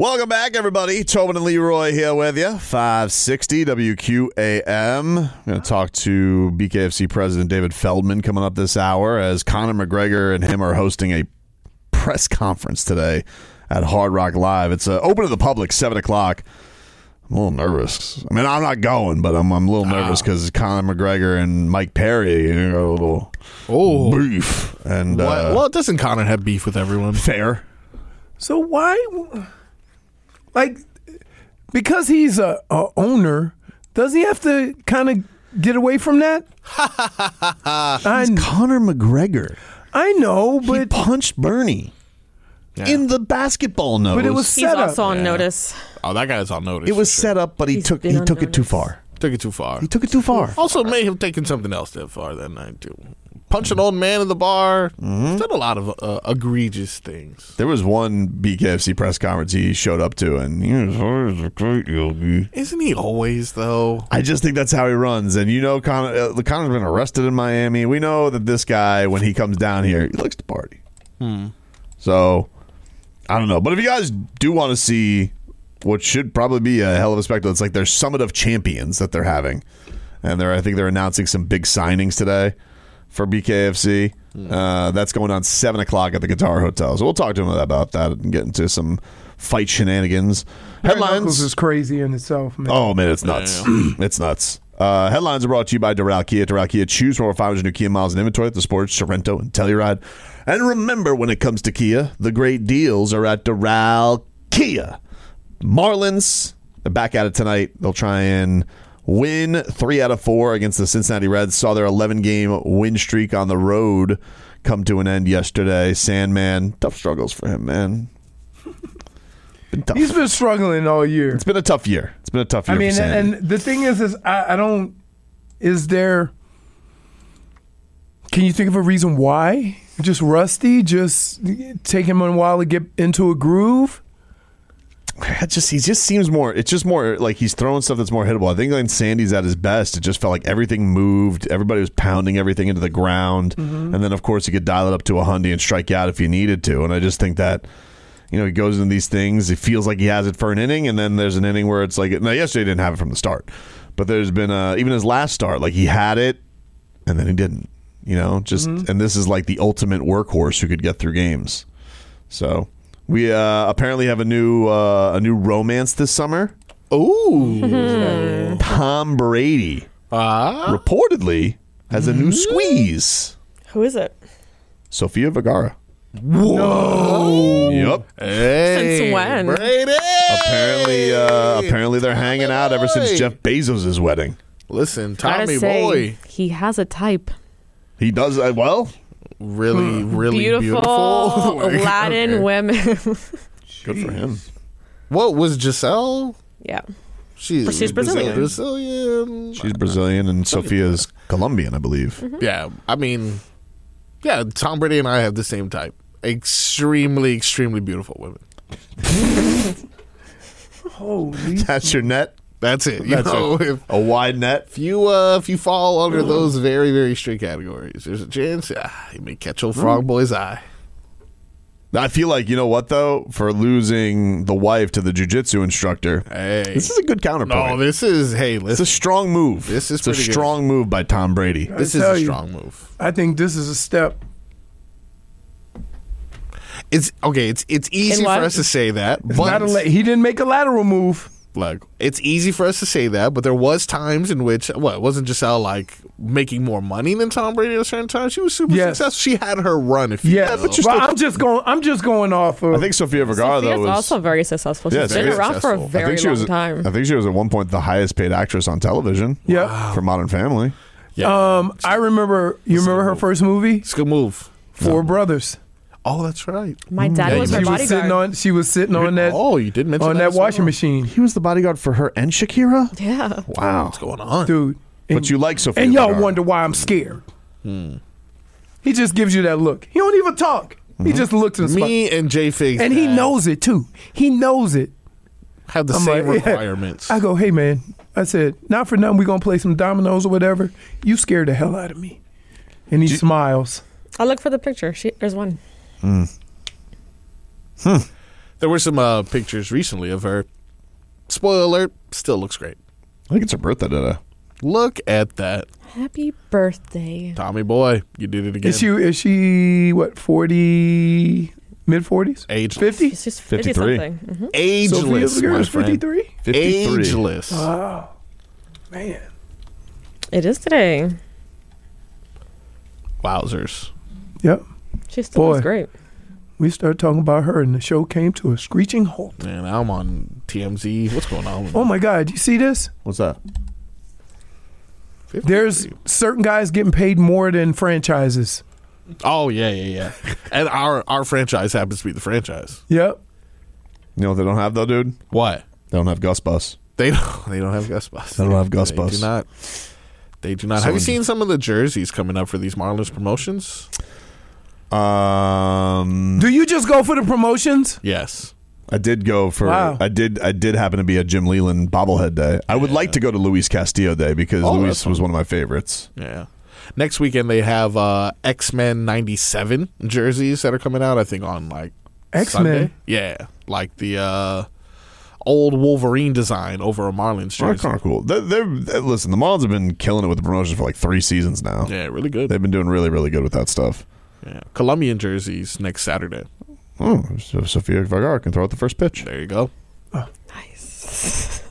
Welcome back, everybody. Tobin and Leroy here with you. 560 WQAM. I'm going to talk to BKFC President David Feldman coming up this hour as Conor McGregor and him are hosting a press conference today at Hard Rock Live. It's open to the public, 7 o'clock. I'm a little nervous. I mean, I'm not going, but I'm a little nervous because Conor McGregor and Mike Perry a little beef. And well, doesn't Conor have beef with everyone? Fair. So why, like, because he's a owner, does he have to kind of get away from that? He's Conor McGregor. I know, but he punched Bernie in the basketball nose. But it was He's set up. also on notice. Oh, that guy's on notice. It was set up, but he took it too far. Took it too far. He took it too far. Also, may have taken something else that far that night too. Punch an old man in the bar. Said a lot of egregious things. There was one BKFC press conference he showed up to, and he was always a great yogi. Isn't he always, though? I just think that's how he runs. And you know, Conor's been arrested in Miami. We know that this guy, when he comes down here, he likes to party. So, I don't know. But if you guys do want to see what should probably be a hell of a spectacle, it's like their Summit of Champions that they're having. And I think they're announcing some big signings today for BKFC. That's going on 7 o'clock at the Guitar Hotel. So we'll talk to him about that and get into some fight shenanigans. Headlines is crazy in itself, man. Oh, man, it's nuts. It's nuts. Headlines are brought to you by Doral Kia. Doral Kia, choose from over 500 new Kia miles in inventory at the Sports, Sorrento, and Telluride. And remember, when it comes to Kia, the great deals are at Doral Kia. Marlins, they're back at it tonight. They'll try and win 3 out of 4 against the Cincinnati Reds. Saw their 11-game win streak on the road come to an end yesterday. Sandman, tough struggles for him, man. Been tough. He's been struggling all year. It's been a tough year. It's been a tough year for Sandy. And the thing is I don't. Is there? Can you think of a reason why? Just rusty? Just take him a while to get into a groove? He just seems more. It's just more like he's throwing stuff that's more hittable. I think when Sandy's at his best, it just felt like everything moved. Everybody was pounding everything into the ground, and then of course you could dial it up to a hundy and strike out if you needed to. And I just think that he goes into these things. He feels like he has it for an inning, and then there's an inning where it's like. Now yesterday he didn't have it from the start, but there's been even his last start, like he had it, and then he didn't. And this is like the ultimate workhorse who could get through games. So. We apparently have a new romance this summer. Ooh. Tom Brady reportedly has a new squeeze. Who is it? Sofia Vergara. No. Yep. Hey, Since when? Brady. Apparently they're hanging out ever since Jeff Bezos' wedding. Listen, Gotta Tommy say, boy. he has a type. He does well. Really, really beautiful. Latin women. Good for him. What was Giselle? Yeah. She's Brazilian. Brazilian. She's Brazilian and Sofia's Colombian, I believe. Yeah, I mean, Tom Brady and I have the same type. Extremely, extremely beautiful women. Holy. That's your net. That's it. A wide net. If you fall under those very, very strict categories, there's a chance you may catch old Frog Boy's eye. I feel like, you know what, though? For losing the wife to the jiu-jitsu instructor, this is a good counterpoint. No, this is, it's a strong move. This is a strong move by Tom Brady. This is a strong move. I think this is a step. It's easy for us to say that. But he didn't make a lateral move. Like, it's easy for us to say that, but there was times in which it wasn't Giselle like making more money than Tom Brady at a certain time. She was super successful. She had her run. I'm just going off of. I think Sofia Vergara though was also very successful. She's been around for a very long time. I think she was at one point the highest paid actress on television. Yeah, for Modern Family. Yeah. I remember. You remember her first movie? It's a good move. Four Brothers. Oh, that's right. My dad was her bodyguard. She was sitting on that. Oh, you did mention on that washing machine. He was the bodyguard for her and Shakira. Yeah. Wow. What's going on, dude? But you like Sofia? And y'all wonder why I'm scared. He just gives you that look. He don't even talk. He just looks and me and Jay Figs, and he knows it too. He knows it. Have the same requirements. I go, hey man. I said, not for nothing. We gonna play some dominoes or whatever. You scared the hell out of me. And he smiles. I'll look for the picture. There's one. There were some pictures recently of her. Spoiler alert, still looks great. I think it's her birthday today. Look at that. Happy birthday. Tommy boy, you did it again. Is she what, 40, mid-40s? Ageless. 50? She's just 53. 50 something. Mm-hmm. Ageless, Sofia my is friend. 53? 53. Ageless. Oh, man. It is today. Wowzers. Yep. She still looks great. We started talking about her, and the show came to a screeching halt. Man, I'm on TMZ. What's going on? Oh, my God. You see this? What's that? 53. There's certain guys getting paid more than franchises. Oh, yeah. And our franchise happens to be the franchise. Yep. You know what they don't have, though, dude? What? They don't have Gus Bus. They don't have Gus Bus. They don't have Gus Bus. They do not. Have you seen some of the jerseys coming up for these Marlins promotions? Do you just go for the promotions? Yes. I did go for. Wow. I did happen to be a Jim Leland bobblehead day. I would like to go to Luis Castillo day because Luis was one of my favorites. Yeah. Next weekend they have X-Men 97 jerseys that are coming out. I think on like X-Men. Sunday. Yeah, like the old Wolverine design over a Marlins jersey. That's kind of cool. Listen, the Marlins have been killing it with the promotions for like 3 seasons now. Yeah, really good. They've been doing really, really good with that stuff. Yeah, Colombian jerseys next Saturday. Oh, so Sofia Vergara can throw out the first pitch. There you go. Nice.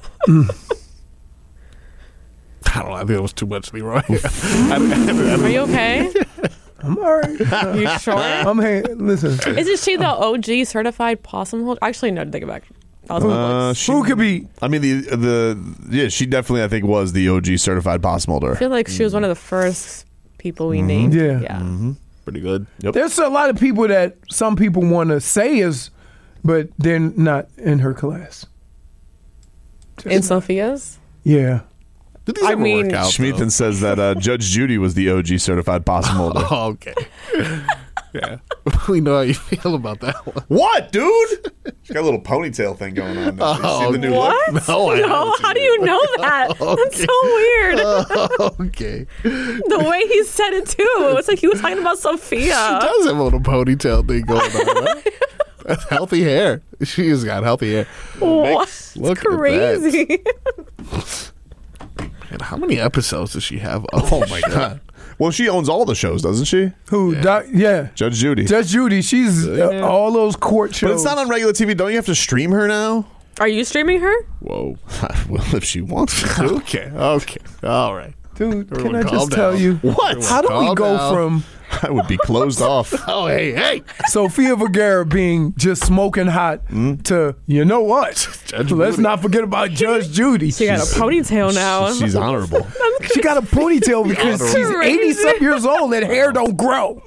I don't know. I think it was too much, Leroy. Are you okay? I'm all right. You sure? Listen. Isn't she the OG certified possum holder? Actually, no, take it back. Who could be? I mean, she definitely, I think, was the OG certified possum holder. I feel like she was one of the first people we named. Yeah. Mm-hmm. Pretty good. Yep. There's a lot of people that some people want to say is, but they're not in her class. In Sophia's? Yeah. Did these ever work out? Schmeathan says that Judge Judy was the OG certified possum holder. Oh, okay. Yeah. We know how you feel about that one. What, dude? She's got a little ponytail thing going on. Now. You see the new What? look? No, How do you know that? That's so weird. Okay. The way he said it too. It was like he was talking about Sophia. She does have a little ponytail thing going on, right? That's healthy hair. She has got healthy hair. What? Look at Crazy. And how many episodes does she have? Oh, my God. Well, she owns all the shows, doesn't she? Who? Yeah. Judge Judy. Judge Judy. She's all those court shows. But it's not on regular TV. Don't you have to stream her now? Are you streaming her? Whoa. Well, if she wants to. Okay. All right. Dude, Everyone can I calm just down. tell you? What? How do we Calm go down. from I would be closed off. Oh, hey. Sofia Vergara being just smoking hot to, you know what? Judge Let's Judy. not forget about Judge Judy. She got a ponytail now. She's honorable. She got a ponytail because she's Crazy. 80-something years old and hair don't grow.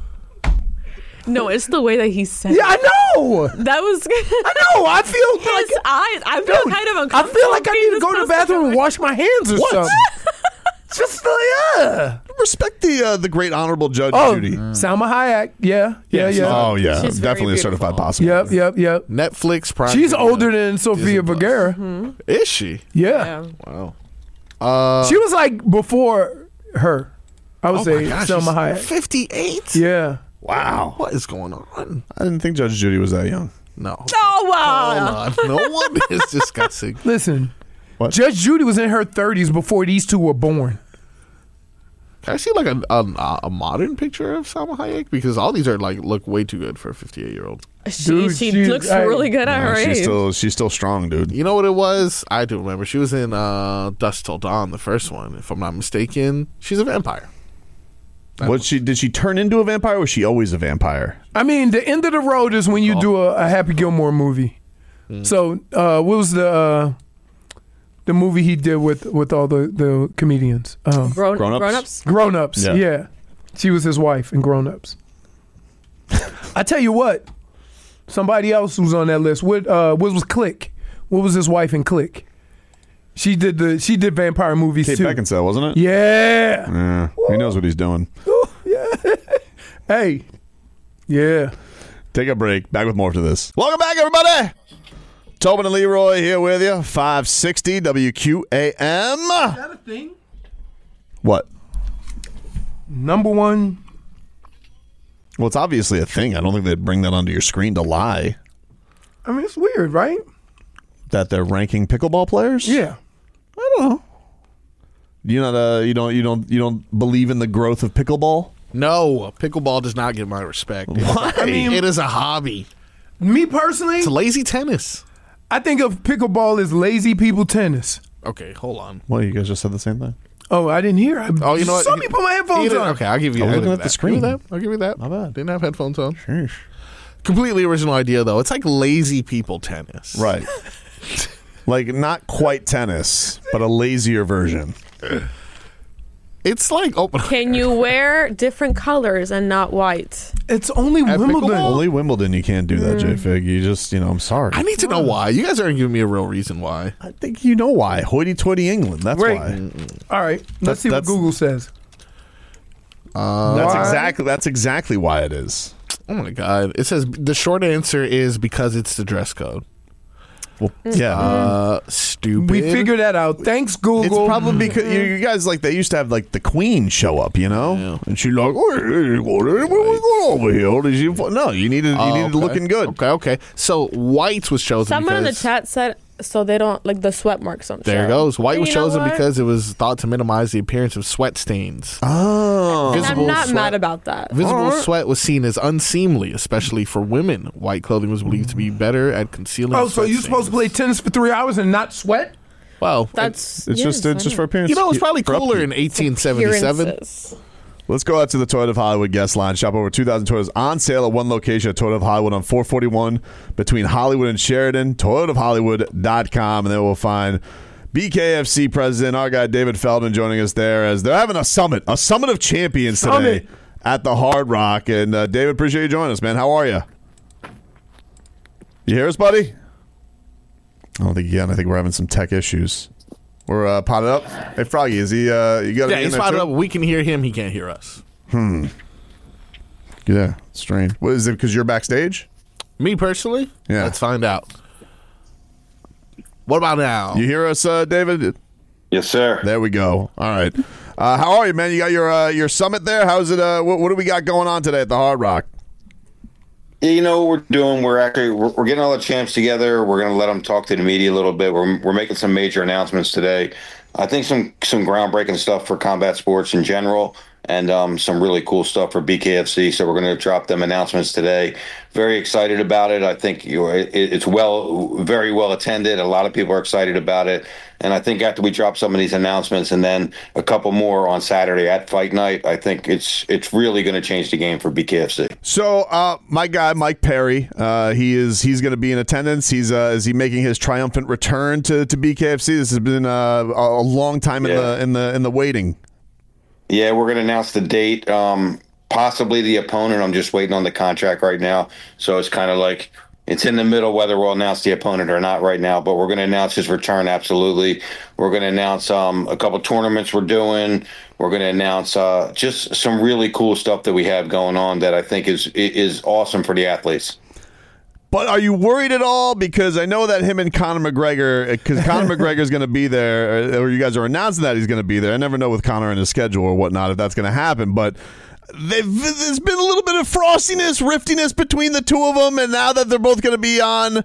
No, it's the way that he said Yeah, it. I know. That was I know. I feel his like eyes. I feel Dude, kind of I uncomfortable. feel like I being need to this go to the close bathroom and her. wash my hands or something. Just Respect the great honorable Judge Oh, Judy. Salma Hayek. Yeah. Oh, yeah. She's very Definitely a certified beautiful. possum. Yep. Netflix Prime. She's Video. older than Sofia Disney Plus. Vergara. Is she? Yeah. Yeah. Wow. She was like before her. I would Oh say my gosh, Salma she's Hayek. 58? Yeah. Wow. What is going on? I didn't think Judge Judy was that young. No. Oh wow. Hold on. No one is discussing. Listen, What? Judge Judy was in her 30s before these two were born. Can I see like a modern picture of Salma Hayek? Because all these are look way too good for a 58-year-old. She she's- looks really good at her age. She's still strong, dude. You know what it was? I do remember. She was in Dusk Till Dawn, the first one. If I'm not mistaken, she's a vampire. Did she turn into a vampire or was she always a vampire? I mean, the end of the road is when you do a Happy Gilmore movie. So, what was the movie he did with all the comedians? Grown-ups? Grown Ups. Yeah. She was his wife in Grown Ups. I tell you what, somebody else was on that list. What was Click? What was his wife in Click? She did vampire movies Kate too. Beckinsale, wasn't it? Yeah. Yeah. He knows what he's doing. Hey. Yeah. Take a break. Back with more to this. Welcome back, everybody. Tobin and Leroy here with you. 560 WQAM. Is that a thing? What? Number one. Well, it's obviously a thing. I don't think they'd bring that onto your screen to lie. I mean, it's weird, right? That they're ranking pickleball players? Yeah. I don't know. You don't believe in the growth of pickleball? No, pickleball does not get my respect. Why? I mean, It is a hobby. me personally, It's lazy tennis. I think of pickleball as lazy people tennis. Okay, hold on. Well, you guys just said the same thing. Oh, I didn't hear. Oh, you know what? Saw me put my headphones on. Okay, I'll give you. I was I'll looking give at you the screen. that. I'll give you that. Not bad. Didn't have headphones on. Sheesh. Completely original idea, though. It's like lazy people tennis. Right. Like, not quite tennis, but a lazier version. It's like Can you wear different colors and not white? It's only At Wimbledon. pickleball? Only Wimbledon you can't do that, J-Fig. You just, I'm sorry. I need to know why. You guys aren't giving me a real reason why. I think you know why. Hoity-toity England. That's Great. why. All right, let's see what that's- Google says. That's Why? exactly why it is. Oh my god! It says the short answer is because it's the dress code. Well, yeah. Stupid. We figured that out. Thanks, Google. It's probably because you guys they used to have the Queen show up, Yeah. and she's like, "Where we going over here?" Did you? No, you needed looking good. Okay. So white was chosen. Someone in the because- chat said so they don't like the sweat marks don't There show. it goes. White was You know chosen what? because it was thought to minimize the appearance of sweat stains. Oh, And visible I'm not sweat- mad about that. Visible sweat was seen as unseemly, especially for women. White clothing was believed to be better at concealing. Oh, so sweat you're supposed to play stains. tennis for 3 hours and not sweat? Well, That's it's just for appearance. you know, it's probably For cooler upkeep. in 1877. appearances. Let's go out to the Toyota of Hollywood guest line. Shop over 2,000 Toyotas on sale at one location at Toyota of Hollywood on 441 between Hollywood and Sheridan. ToyotaofHollywood.com, and then we'll find BKFC president, our guy David Feldman, joining us there as they're having a summit of champions today Summit. at the Hard Rock. And David, appreciate you joining us, man. How are you? You hear us, buddy? I don't think you can. I think we're having some tech issues. We're potted up. Hey, Froggy, is he? You got Yeah, he's fired up. We can hear him. He can't hear us. Yeah, strange. What is it? Because you're backstage? Me personally? Yeah. Let's find out. What about now? You hear us, David? Yes, sir. There we go. All right. How are you, man? You got your summit there? How's it? What do we got going on today at the Hard Rock? Yeah, you know what we're doing? We're getting all the champs together. We're going to let them talk to the media a little bit. We're making some major announcements today. I think some groundbreaking stuff for combat sports in general, and some really cool stuff for BKFC. So we're going to drop them announcements today. Very excited about it. I think it's very well attended. A lot of people are excited about it. And I think after we drop some of these announcements and then a couple more on Saturday at Fight Night, I think it's really going to change the game for BKFC. So my guy Mike Perry, he's going to be in attendance. Is he making his triumphant return to BKFC? This has been a long time in the waiting. Yeah, we're going to announce the date. Possibly the opponent. I'm just waiting on the contract right now. So it's kind of like it's in the middle whether we'll announce the opponent or not right now. But we're going to announce his return, absolutely. We're going to announce a couple tournaments we're doing. We're going to announce just some really cool stuff that we have going on that I think is awesome for the athletes. But are you worried at all? Because I know that him and Conor McGregor, because Conor McGregor is going to be there, or you guys are announcing that he's going to be there. I never know with Conor and his schedule or whatnot if that's going to happen. But there's been a little bit of frostiness, riftiness between the two of them, and now that they're both going to be on,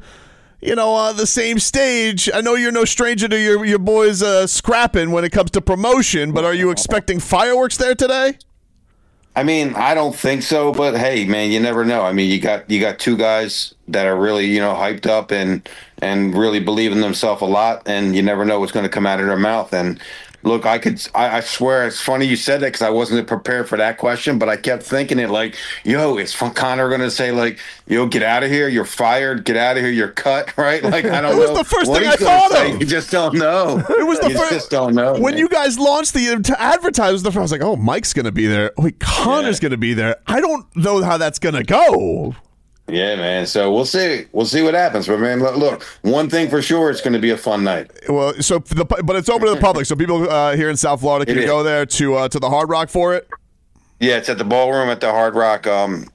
the same stage, I know you're no stranger to your boys scrapping when it comes to promotion. But are you expecting fireworks there today? I mean, I don't think so, but hey, man, you never know. I mean, you got two guys that are really, hyped up and really believe in themselves a lot, and you never know what's going to come out of their mouth. And look, I swear it's funny you said that because I wasn't prepared for that question, but I kept thinking it like, is Conor going to say like, get out of here, you're fired, get out of here, you're cut, right? Like, I don't know. It was the first what thing he's I gonna thought say. of. You just don't know. It was the you first. just don't know. When man. you guys launched to advertise, I was like, oh, Mike's going to be there. Wait, Conor's going to be there. I don't know how that's going to go. Yeah, man. So we'll see. We'll see what happens. But man, look, one thing for sure, it's going to be a fun night. Well, but it's open to the public, so people here in South Florida can go there to the Hard Rock for it. Yeah, it's at the ballroom at the Hard Rock.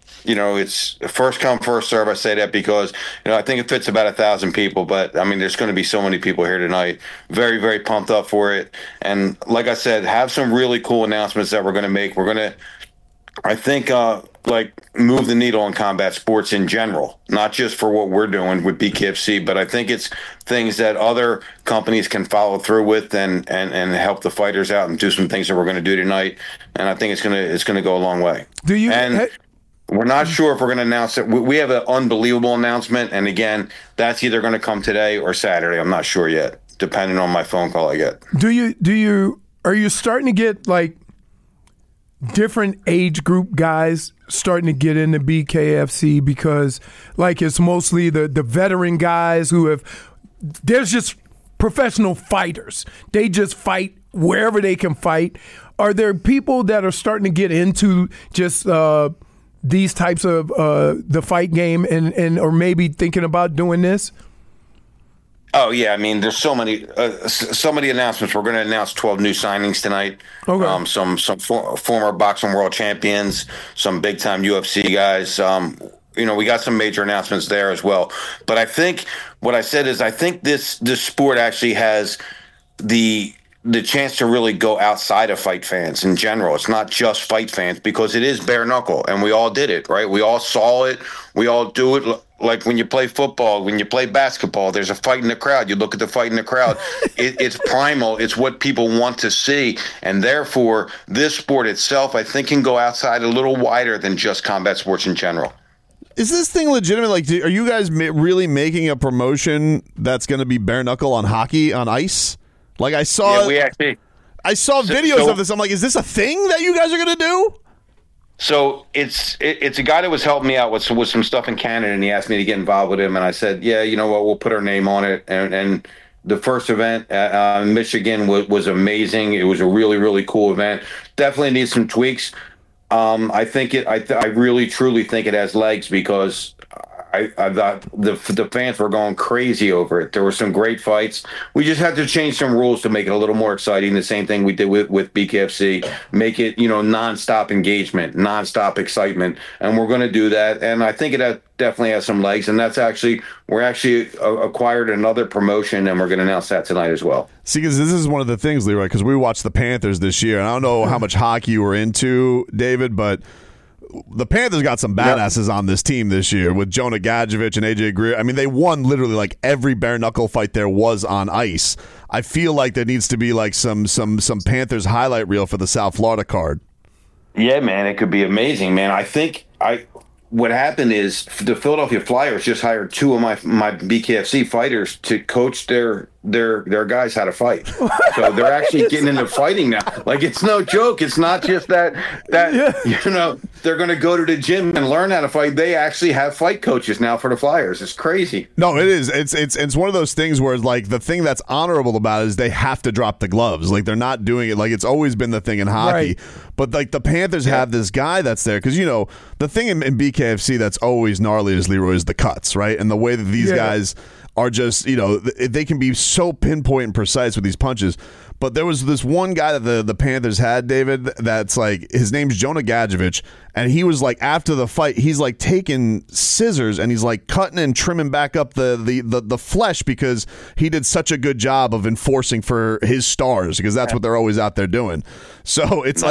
It's first come, first serve. I say that because I think it fits about 1,000 people. But I mean, there's going to be so many people here tonight. Very, very pumped up for it. And like I said, have some really cool announcements that we're going to make. We're going to I think move the needle in combat sports in general, not just for what we're doing with BKFC, but I think it's things that other companies can follow through with and help the fighters out and do some things that we're going to do tonight. And I think it's gonna go a long way. We're not sure if we're going to announce it. We have an unbelievable announcement, and again, that's either going to come today or Saturday. I'm not sure yet, depending on my phone call I get. Are you starting to get like different age group guys starting to get into BKFC because like it's mostly the veteran guys there's just professional fighters. They just fight wherever they can fight. Are there people that are starting to get into just these types of the fight game and or maybe thinking about doing this? Oh yeah, I mean, there's so many announcements. We're going to announce 12 new signings tonight. Okay. Some former boxing world champions, some big time UFC guys. We got some major announcements there as well. But I think what I said is I think this sport actually has the chance to really go outside of fight fans in general. It's not just fight fans because it is bare knuckle, and we all did it, right? We all saw it. We all do it. Like when you play football, when you play basketball, there's a fight in the crowd. You look at the fight in the crowd. It's primal. It's what people want to see. And therefore, this sport itself, I think, can go outside a little wider than just combat sports in general. Is this thing legitimate? Like, are you guys really making a promotion that's going to be bare knuckle on hockey on ice? Like I saw videos of this. I'm like, is this a thing that you guys are going to do? So it's a guy that was helping me out with some stuff in Canada, and he asked me to get involved with him, and I said, yeah, you know what, we'll put our name on it. And the first event in Michigan was amazing. It was a really, really cool event. Definitely needs some tweaks. I really, truly think it has legs because I thought the fans were going crazy over it. There were some great fights. We just had to change some rules to make it a little more exciting. The same thing we did with BKFC. Make it, nonstop engagement, nonstop excitement. And we're going to do that. And I think it definitely has some legs. And we're actually acquired another promotion, and we're going to announce that tonight as well. See, because this is one of the things, Leroy, because we watched the Panthers this year. And I don't know how much hockey you were into, David, but the Panthers got some badasses on this team this year with Jonah Gadjevich and AJ Greer. I mean, they won literally like every bare knuckle fight there was on ice. I feel like there needs to be like some Panthers highlight reel for the South Florida card. Yeah, man, it could be amazing, man. What happened is the Philadelphia Flyers just hired two of my BKFC fighters to coach their guys how to fight. So they're actually getting into fighting now. Like, it's no joke. It's not just that they're going to go to the gym and learn how to fight. They actually have fight coaches now for the Flyers. It's crazy. No, it is. It's one of those things where like the thing that's honorable about it is they have to drop the gloves. Like they're not doing it. Like it's always been the thing in hockey. Right. But like the Panthers have this guy that's there because the thing in BKFC that's always gnarly is Leroy is the cuts, right? And the way that these guys are just, they can be so pinpoint and precise with these punches. But there was this one guy that the Panthers had, David, that's like, his name's Jonah Gadjevich, and he was like, after the fight, he's like taking scissors and he's like cutting and trimming back up the flesh because he did such a good job of enforcing for his stars because that's what they're always out there doing. So it's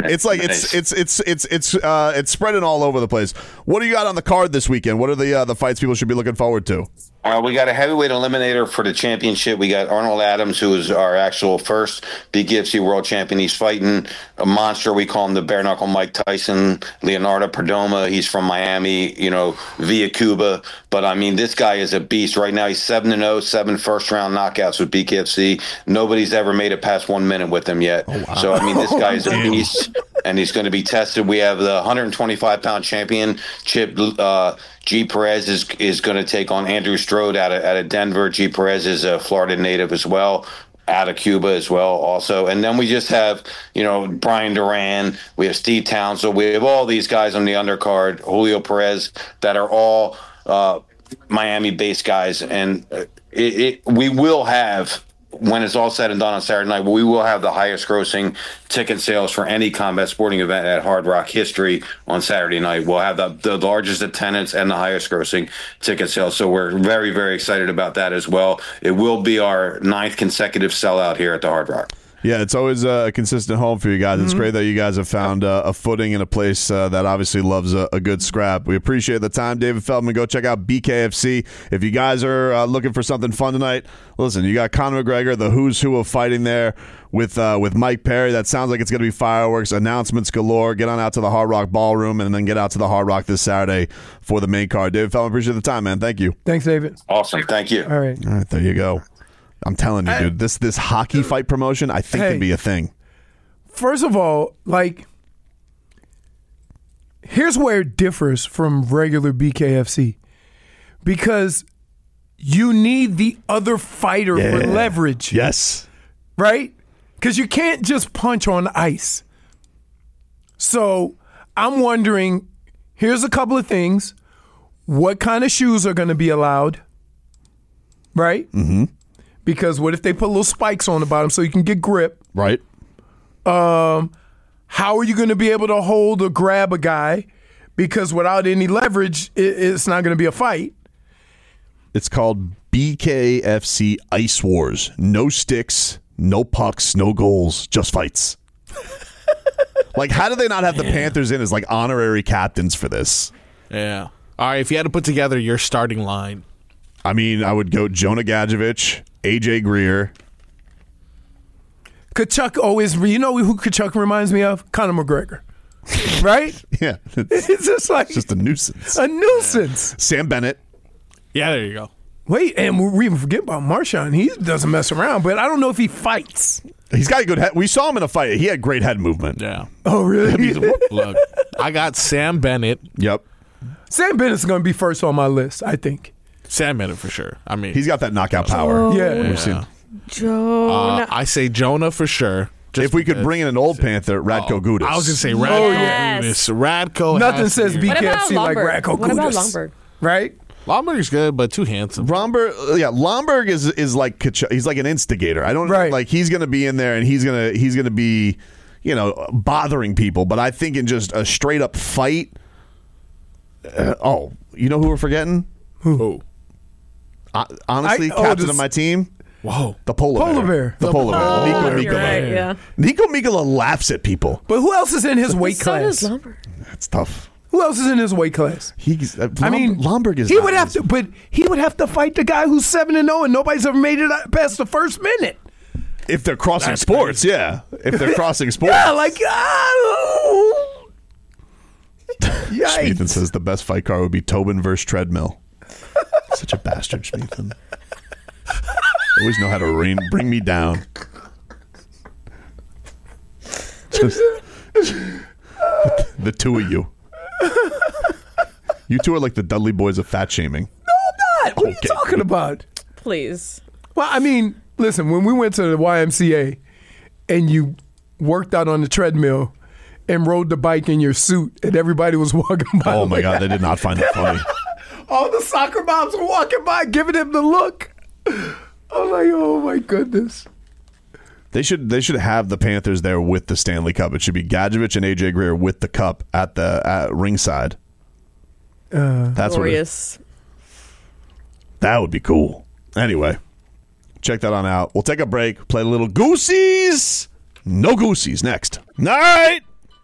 it's spreading all over the place. What do you got on the card this weekend? What are the fights people should be looking forward to? We got a heavyweight eliminator for the championship. We got Arnold Adams, who is our actual first BKFC world champion. He's fighting a monster. We call him the bare knuckle Mike Tyson. Leonardo Perdomo, he's from Miami, via Cuba. But I mean, this guy is a beast. Right now, he's 7-0, 7 first-round knockouts with BKFC. Nobody's ever made it past 1 minute with him yet. Oh, wow. So I mean, this guy is a beast, and he's going to be tested. We have the 125-pound championship. G. Perez is going to take on Andrew Strode out of Denver. G. Perez is a Florida native as well, out of Cuba as well also. And then we just have, Brian Duran. We have Steve Townsend. We have all these guys on the undercard, Julio Perez, that are all Miami-based guys. And we will have, when it's all said and done on Saturday night, we will have the highest grossing ticket sales for any combat sporting event at Hard Rock history on Saturday night. We'll have the largest attendance and the highest grossing ticket sales. So we're very, very excited about that as well. It will be our 9th consecutive sellout here at the Hard Rock. Yeah, it's always a consistent home for you guys. It's great that you guys have found a footing in a place that obviously loves a good scrap. We appreciate the time, David Feldman. Go check out BKFC. If you guys are looking for something fun tonight, listen, you got Conor McGregor, the who's who of fighting there with Mike Perry. That sounds like it's going to be fireworks, announcements galore. Get on out to the Hard Rock Ballroom and then get out to the Hard Rock this Saturday for the main card. David Feldman, appreciate the time, man. Thank you. Thanks, David. Awesome. Thank you. All right. All right, there you go. I'm telling you, dude, this hockey fight promotion, I think, could be a thing. First of all, like, here's where it differs from regular BKFC. Because you need the other fighter for leverage. Yes. Right? Because you can't just punch on ice. So I'm wondering, here's a couple of things. What kind of shoes are going to be allowed? Right? Mm-hmm. Because what if they put little spikes on the bottom so you can get grip? Right. How are you going to be able to hold or grab a guy? Because without any leverage, it's not going to be a fight. It's called BKFC Ice Wars. No sticks, no pucks, no goals, just fights. Like, how do they not have the Panthers in as like honorary captains for this? Yeah. All right, if you had to put together your starting line. I mean, I would go Jonah Gadjevich, AJ Greer. Kachuk always, you know who Kachuk reminds me of? Conor McGregor. Right? Yeah. It's just like just a nuisance. A nuisance. Sam Bennett. Yeah, there you go. Wait, and we even forget about Marshawn. He doesn't mess around, but I don't know if he fights. He's got a good head. We saw him in a fight. He had great head movement. Yeah. Oh, really? Look, I got Sam Bennett. Yep. Sam Bennett's going to be first on my list, I think. Sam Bennett for sure. I mean, he's got that knockout power. Yeah. We've seen. Jonah. I say Jonah for sure. If we could bring in an old Panther, Radko Gudas. I was going to say Radko Yes. Gudas. Radko. Nothing says What about BKFC like Lomberg? Radko What about Gudas. Lomberg? Right? Lomberg's good, but too handsome. Lomberg is like Kachuk. He's like an instigator. I don't like he's going to be in there and he's going to be, bothering people. But I think in just a straight up fight. You know who we're forgetting? Who? Honestly, captain of my team. Whoa. The polar bear. The polar bear. Nico You're Mikkola. right, yeah. Nico Mikkola laughs at people. But who else is in his weight So does class? Lomberg. That's tough. Who else is in his weight class? Lomberg is. He would have to, but he would have to fight the guy who's 7-0 and nobody's ever made it past the first minute. If they're crossing sports, yeah. If they're crossing sports, Yeah, like yikes. Schmeathan says the best fight card would be Tobin versus Treadmill. Such a bastard, Schmeathan. Always know how to bring me down. Just the two of you. You two are like the Dudley Boys of fat shaming. No, I'm not. What are you talking about? Please. Well, I mean, listen, when we went to the YMCA and you worked out on the treadmill and rode the bike in your suit and everybody was walking by. Oh my God, they did not find it funny. All the soccer moms were walking by giving him the look. I'm like, oh my goodness. They should have the Panthers there with the Stanley Cup. It should be Gadjevich and AJ Greer with the cup at ringside. That's Glorious. That would be cool. Anyway, check that on out. We'll take a break. Play a little Goosies. No Goosies next. Night.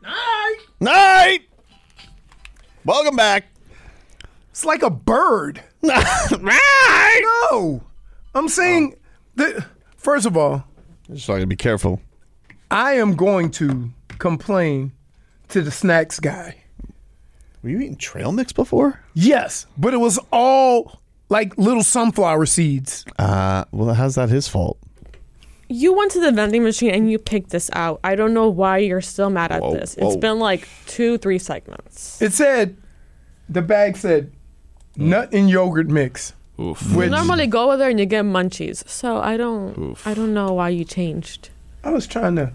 Welcome back. It's like a bird. Right. No. I'm saying that, first of all, Just so I can be careful. I am going to complain to the snacks guy. Were you eating trail mix before? Yes, but it was all like little sunflower seeds. Well, how's that his fault? You went to the vending machine and you picked this out. I don't know why you're still mad at this. It's been like 2-3 segments. It said, the bag said, nut and yogurt mix. Oof. You Which normally go over there and you get munchies. So I don't know why you changed. I was trying to,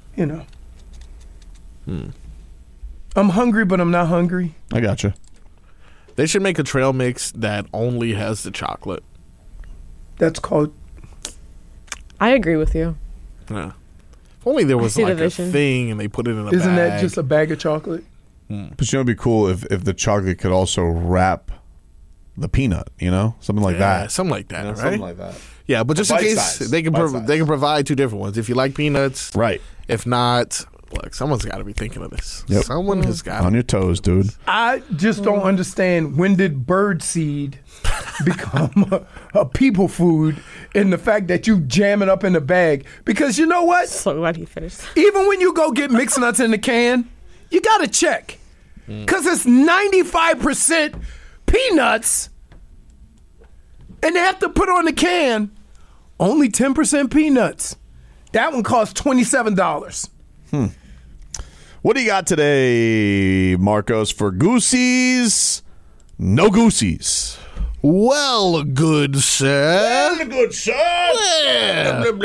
I'm hungry, but I'm not hungry. I gotcha. They should make a trail mix that only has the chocolate. That's called. I agree with you. Yeah. If only there was see the like a vision. thing and they put it in a bag. Isn't that just a bag of chocolate? But it'd be cool if the chocolate could also wrap the peanut, something like that. Something like that, right? Something like that. Yeah, but just in Bite case size. they can Bite size. they can provide two different ones. If you like peanuts, Right. If not, look, someone's got to be thinking of this. Yep. Someone has got On your toes, dude. I just don't understand, when did birdseed become a people food, and the fact that you jam it up in a bag? Because you know what? So glad he finished. Even when you go get mixed nuts in the can, you got to check. Because it's 95% peanuts, and they have to put on the can only 10% peanuts. That one costs $27. What do you got today, Marcos, for Goosey's? No Goosey's. Well, good sir. Good son.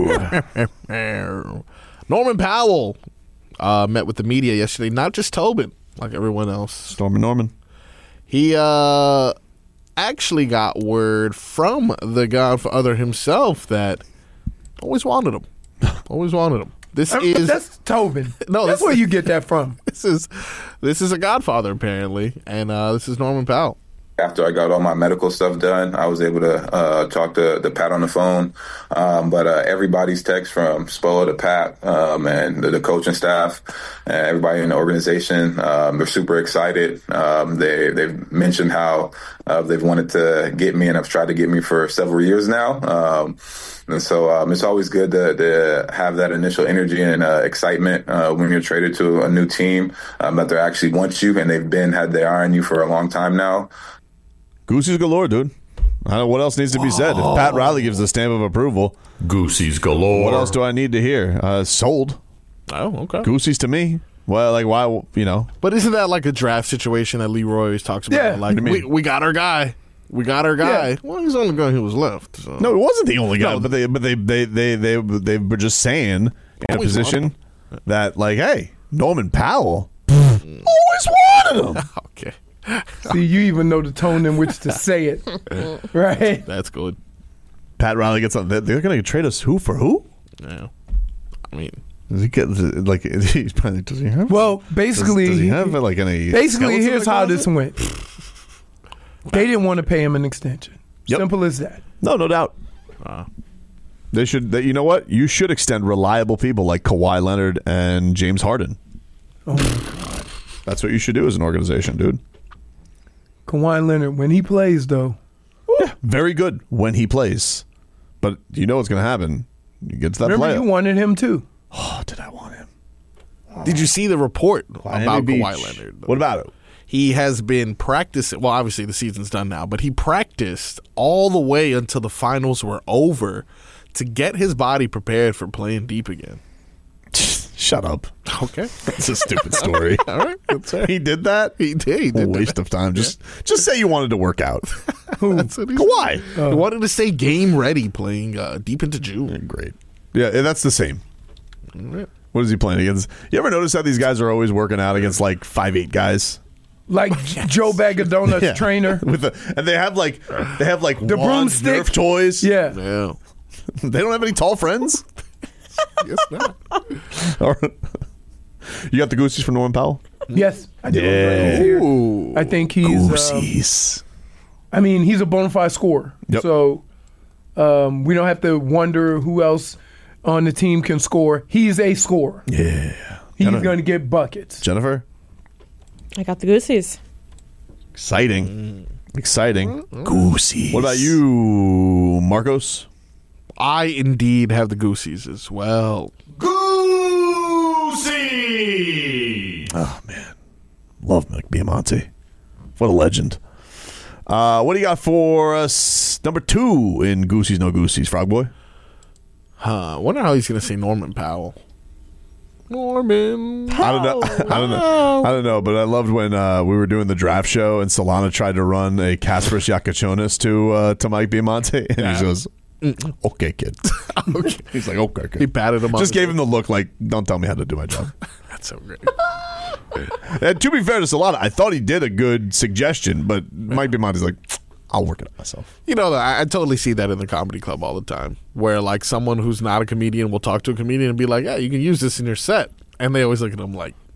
Norman Powell met with the media yesterday, not just Tobin, like everyone else. Stormy Norman. He actually got word from the Godfather himself that always wanted him. Always wanted him. That's Tobin. No, that's where you get that from. This is a Godfather apparently, and this is Norman Powell. After I got all my medical stuff done, I was able to talk to Pat on the phone. But everybody's text from Spo to Pat and the coaching staff, everybody in the organization, they're super excited. They've mentioned how they've wanted to get me and have tried to get me for several years now. And so it's always good to have that initial energy and excitement when you're traded to a new team that they actually want you, and they've had their eye on you for a long time now. Goosey's galore, dude. I don't know what else needs to be said. If Pat Riley gives the stamp of approval, Goosey's galore. what else do I need to hear? Sold. Oh, okay. Goosey's to me. Well, like, why, But isn't that like a draft situation that Leroy always talks about? Yeah. Like, What do you mean? we got our guy. We got our guy. Yeah. Well, he's the only guy who was left. So. No, it wasn't the only guy, No. but they were just saying in a Always position that, like, hey, Norman Powell always wanted him. Okay. See, you even know the tone in which to say it, right? That's good. Pat Riley gets on. They're going to trade us who for who? Yeah. I mean, Does he get like? He's probably, does he have? Well, basically, does he have like any? basically, skeleton here's in the how closet? this went. They didn't want to pay him an extension. Yep. Simple as that. No doubt. They should. You know what? You should extend reliable people like Kawhi Leonard and James Harden. Oh my God. That's what you should do as an organization, dude. Kawhi Leonard, when he plays, though, Very good when he plays, but you know what's going to happen. You get to that remember play. you wanted him too. Oh, did I want him? did you see the report about Miami Beach. Kawhi Leonard? What about it? He has been practicing. Well, obviously the season's done now, but he practiced all the way until the finals were over to get his body prepared for playing deep again. Shut up. Okay. That's a stupid story. All right. That's fair. He did that? He did. He A did waste of time. Just say you wanted to work out. That's what he Kawhi. said. He wanted to stay game ready playing deep into June. Great. Yeah, that's the same. Right. What is he playing against? You ever notice how these guys are always working out against like 5'8" guys? Like Joe Bag of Donuts Yeah. trainer. And they have like The wands, broomstick. Nerf toys. Yeah. Yeah. They don't have any tall friends. Yes, not. All right. You got the Goosies for Norman Powell? Yes. I did. Yeah. Here. Ooh. I think he's. Goosies. I mean, he's a bona fide scorer. Yep. So we don't have to wonder who else on the team can score. He's a scorer. Yeah. He's going to get buckets. Jennifer? I got the Goosies. Exciting. Exciting. Goosies. What about you, Marcos? I indeed have the Goosies as well. Goosey! Oh, man. Love Mike Biamonte. What a legend. What do you got for us? Number 2 in Goosies, No Goosies, Frog Boy? I wonder how he's going to say Norman Powell. Norman. I don't know. I don't know. But I loved when we were doing the draft show and Solana tried to run a Kasparis Yakachonis to Mike Biamonte, and he goes, "Okay, kid." Okay. He's like, "Okay, kid." He patted him on Just the gave him the look like, "Don't tell me how to do my job." That's so great. And to be fair to Solana, I thought he did a good suggestion, but Mike Biamonte's like, "I'll work it out myself." You know, I totally see that in the comedy club all the time, where like someone who's not a comedian will talk to a comedian and be like, "Yeah, you can use this in your set," and they always look at him like,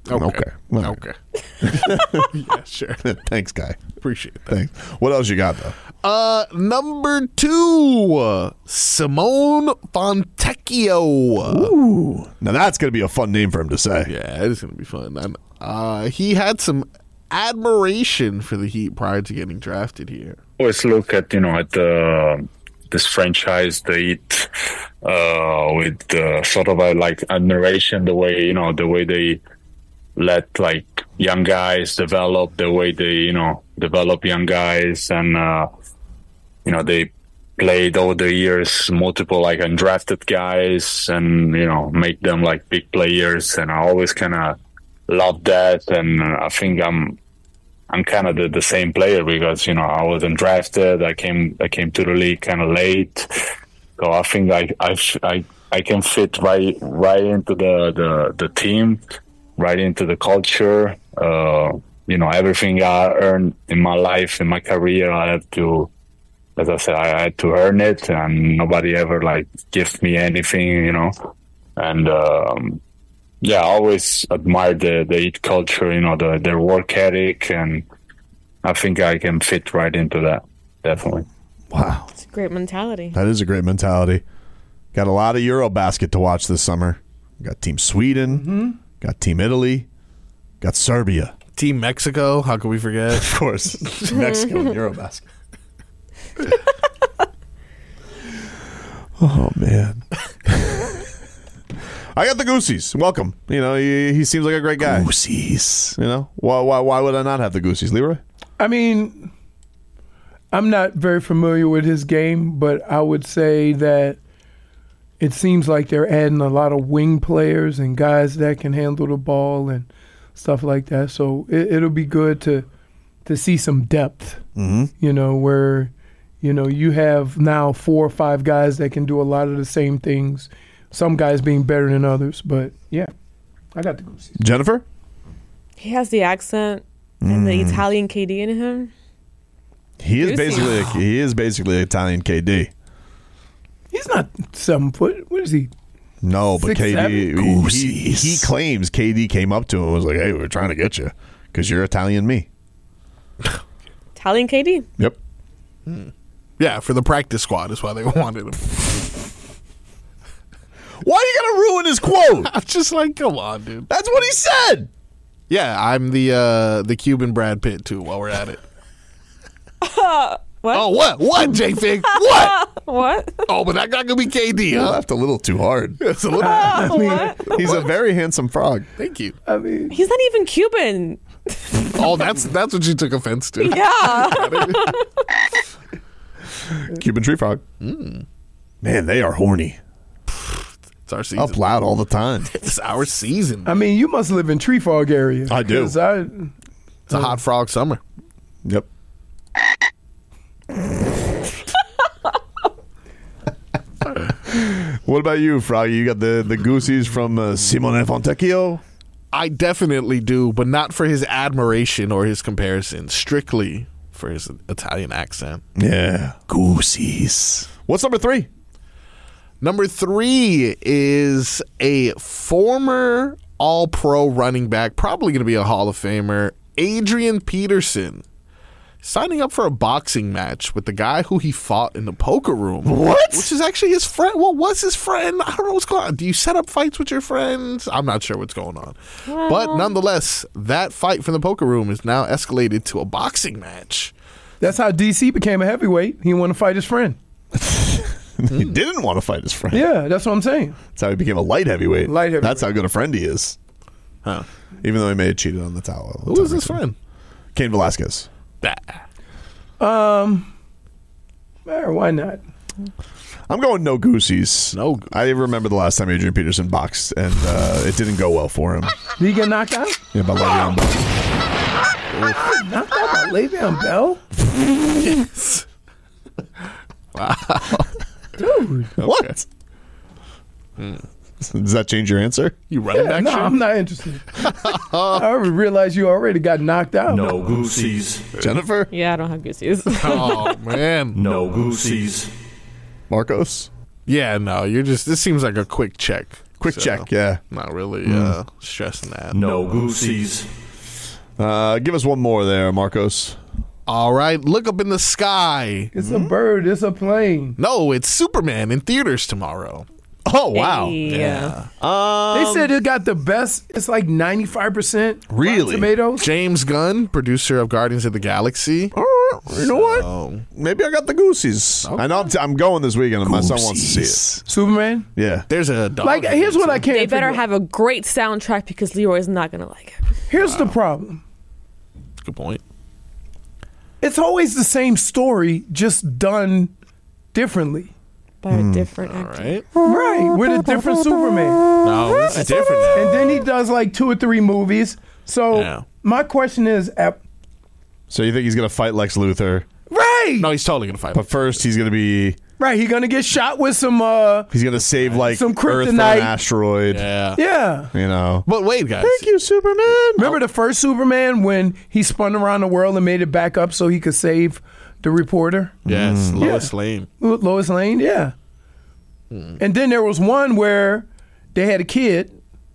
Okay. All right. Okay. Yeah, sure. Thanks, Guy. Appreciate that. Thanks. What else you got, though? Number 2, Simone Fontecchio. Ooh. Now, that's going to be a fun name for him to say. Yeah, it is going to be fun. And, he had some admiration for the Heat prior to getting drafted here. Always look at, this franchise, the Heat, with sort of a like admiration, the way they let like young guys develop, the way they develop young guys, and they played over the years multiple like undrafted guys, and make them like big players, and I always kind of love that, and I think I'm kind of the same player because I wasn't drafted. I came to the league kind of late, so I think I can fit right into the team, right into the culture. Everything I earned in my life, in my career, I had to, as I said, I had to earn it, and nobody ever like give me anything, And I always admired the Heat culture, their work ethic, and I think I can fit right into that, definitely. Wow. It's a great mentality. That is a great mentality. Got a lot of Eurobasket to watch this summer. Got Team Sweden, got Team Italy, got Serbia. Team Mexico, how could we forget? Of course. Mexico and Eurobasket. Oh, man. I got the Goosies. Welcome. He seems like a great guy. Goosies. Why would I not have the Goosies, Leroy? I mean, I'm not very familiar with his game, but I would say that it seems like they're adding a lot of wing players and guys that can handle the ball and stuff like that. So it'll be good to see some depth, where, you have now 4 or 5 guys that can do a lot of the same things, some guys being better than others. But, yeah, I got the Goosies. Jennifer? He has the accent and the Italian KD in him. He is basically Italian KD. He's not 7 foot. What is he? No, but 6'7"? KD, he claims KD came up to him and was like, "Hey, we're trying to get you because you're Italian me." Italian KD? Yep. Yeah, for the practice squad is why they wanted him. Why are you going to ruin his quote? I'm just like, come on, dude. That's what he said. Yeah, I'm the Cuban Brad Pitt, too, while we're at it. What? Oh, what? What, J-Fig? What? What? Oh, but that guy could be KD, He huh? laughed a little too hard. It's a little. He's a very handsome frog. Thank you. I mean, He's not even Cuban. Oh, that's what you took offense to. Yeah. Cuban tree frog. Man, they are horny. It's our season. Up loud all the time. It's our season. I mean, you must live in tree fog area. I do. 'Cause It's a hot frog summer. Yep. What about you, Froggy? You got the Goosies from Simone Fontecchio? I definitely do, but not for his admiration or his comparison. Strictly for his Italian accent. Yeah. Goosies. What's number 3? Number 3 is a former All-Pro running back, probably going to be a Hall of Famer, Adrian Peterson, signing up for a boxing match with the guy who he fought in the poker room. What? Which is actually his friend. Well, was his friend? I don't know what's going on. Do you set up fights with your friends? I'm not sure what's going on. But nonetheless, that fight from the poker room is now escalated to a boxing match. That's how DC became a heavyweight. He wanted to fight his friend. He didn't want to fight his friend. Yeah, that's what I'm saying. That's how he became a light heavyweight. Light heavyweight. That's how good a friend he is. Huh. Even though he may have cheated on the towel. Who is his friend? Cain Velasquez. Why not? I'm going no Goosies. No. I remember the last time Adrian Peterson boxed, and it didn't go well for him. Did he get knocked out? Yeah, by Le'Veon Bell. Knocked out by Le'Veon Bell? Yes. Wow. Dude. What? Does that change your answer? You running back No, shit? I'm not interested. I already realized you already got knocked out. No Goosies. Jennifer? Yeah, I don't have goosies. Oh, man. No Goosies. Marcos? Yeah, no, this seems like a quick check. Quick check, yeah. Not really stressing that. No goosies. Give us one more there, Marcos. All right, look up in the sky. It's a bird. It's a plane. No, it's Superman in theaters tomorrow. Oh, wow. Yeah. They said it got the best. It's like 95%. Really? Tomatoes. James Gunn, producer of Guardians of the Galaxy. You know what? Maybe I got the goosies. I know I'm going this weekend, and my son wants to see it. Superman. Yeah. There's a dog. Like, here's what I can't. They better figure out. have a great soundtrack because Leroy's not gonna like it. Here's the problem. Good point. It's always the same story, just done differently. By a different All actor. right. Right, with a different Superman. No, this is different now. And then he does like 2 or 3 movies. So Yeah. my question is, So you think he's going to fight Lex Luthor? right, No, he's totally gonna fight. But first, he's going to be... right, he gonna get shot with some, He's going to save, like, Some Earth from an kryptonite. asteroid. Yeah. yeah. You know. But wait, guys. Thank you, Superman. Remember the first Superman when he spun around the world and made it back up so he could save the reporter? Yes, Lois Lane. Lois Lane, yeah. And then there was one where they had a kid.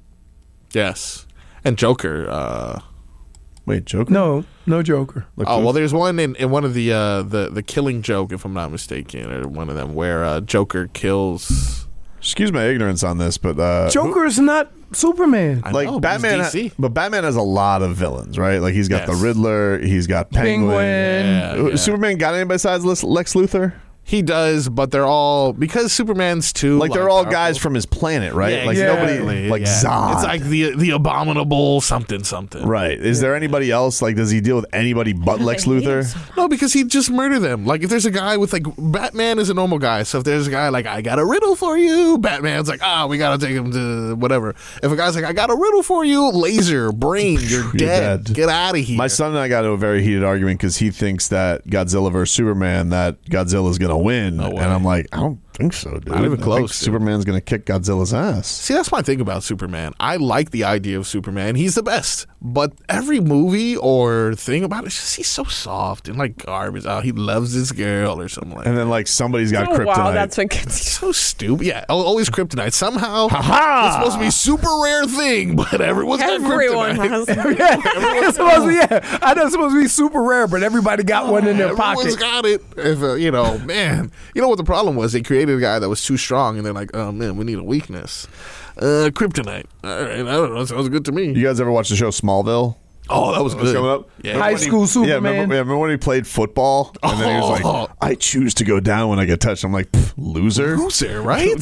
Yes. And Joker. Wait, Joker? No Joker. Lex Oh, well, Luthor? there's one in one of the Killing Joke, if I'm not mistaken, or one of them where Joker kills. Excuse my ignorance on this, but... Joker's not Superman. I Like know, but Batman, he's DC. but Batman has a lot of villains, right? Like he's got Yes. the Riddler, he's got Penguin. Yeah. Superman got anybody besides Lex Luthor? He does, but they're all because Superman's too Like they're all powerful. guys from his planet, right? Yeah, like exactly. nobody, like Yeah. Zod. It's like the abominable something. right? Is there anybody else? Like, does he deal with anybody but Lex I hate him Luthor? so No, because he'd just murder them. Like if there's a guy with like Batman is a normal guy, so if there's a guy like I got a riddle for you, Batman's like we gotta take him to whatever. If a guy's like I got a riddle for you, laser brain, you're dead. Get out of here. My son and I got into a very heated argument because he thinks that Godzilla vs Superman, that Godzilla's gonna win, No way. and I'm like, I don't think so, dude. Not even I think close, dude. Superman's gonna kick Godzilla's ass. See, that's my thing about Superman. I like the idea of Superman. He's the best. But every movie or thing about it, it's just he's so soft and like garbage. Oh, he loves this girl or something like And that. then like somebody's got Oh, kryptonite. wow, that's what gets He's so stupid. Yeah, always kryptonite. Somehow, Ha-ha! it's supposed to be a super rare thing, but everyone's got everyone kryptonite. has. Yeah, it's supposed to be. Yeah, I know it's supposed to be super rare, but everybody got one in their Everyone's pocket. got it. If man, you know what the problem was? They created a guy that was too strong, and they're like, oh man, we need a weakness. Kryptonite. All right, I don't know. Sounds good to me. You guys ever watch the show Smallville? Oh, that was What's good. coming up? Yeah. High school Yeah, Superman. remember when he played football? And then he was like, I choose to go down when I get touched. I'm like, loser. Loser, right?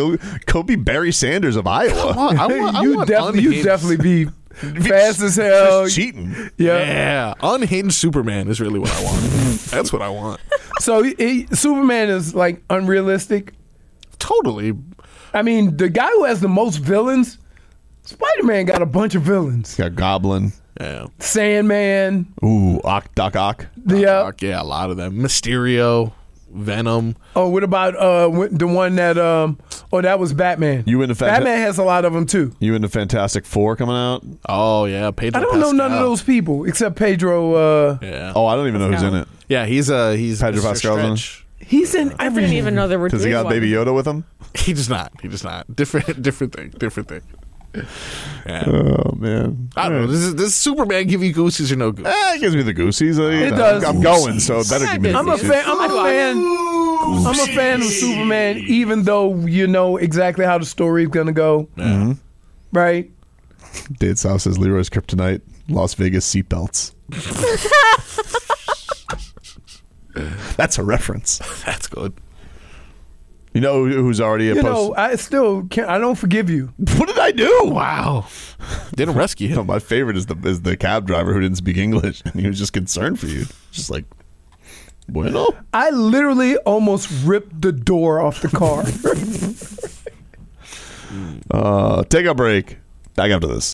Kobe Barry Sanders of Iowa. you definitely be fast as hell. Cheating. Yeah. Yeah, unhinged Superman is really what I want. That's what I want. So Superman is like unrealistic. Totally. I mean, the guy who has the most villains, Spider-Man got a bunch of villains. Got Goblin. Yeah. Sandman. Ooh, Doc Ock. Yeah. Yeah, a lot of them. Mysterio, Venom. Oh, what about the one that? That was Batman. You into Batman has a lot of them too. You into Fantastic Four coming out? Oh yeah, Pedro. I don't know none of Pascal. those people except Pedro. Yeah. Oh, I don't even know who's in it. Yeah, he's Pedro Mr. Pascal's in it? Stretch. He's in I everything. didn't even know there were. Does he got Baby Yoda with him? He does not. Different thing. Yeah. Oh man, I don't know. Does Superman give you goosies or no goosies? It gives me the goosies. It does. I'm going, so it better give me the I'm a goosies. fan. I'm a fan of Superman, even though you know exactly how the story is gonna go. Yeah. Right? Dade South says Leroy's Kryptonite, Las Vegas seatbelts. That's a reference. That's good. You know who's already a You post? know, I still can't. I don't forgive you. What did I do? Wow. Didn't rescue him. No, my favorite is the cab driver who didn't speak English, and he was just concerned for you. Just like, bueno. I literally almost ripped the door off the car. Take a break. Back after this.